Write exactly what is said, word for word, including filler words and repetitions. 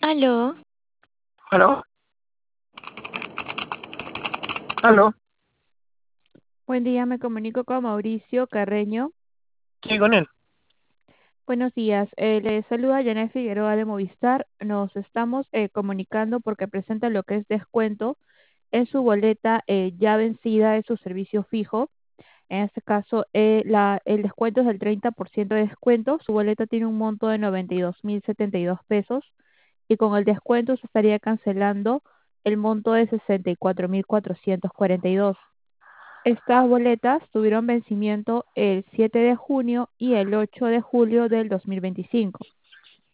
Aló, ¿Aló? ¿Aló? Buen día, me comunico con Mauricio Carreño. Sí, con él. Buenos días, eh, le saluda Janet Figueroa de Movistar. Nos estamos eh, comunicando porque presenta lo que es descuento en su boleta eh, ya vencida de su servicio fijo. En este caso, eh, la, el descuento es del treinta por ciento de descuento. Su boleta tiene un monto de noventa y dos mil setenta y dos pesos y con el descuento se estaría cancelando el monto de sesenta y cuatro mil cuatrocientos cuarenta y dos. Estas boletas tuvieron vencimiento el siete de junio y el ocho de julio del dos mil veinticinco.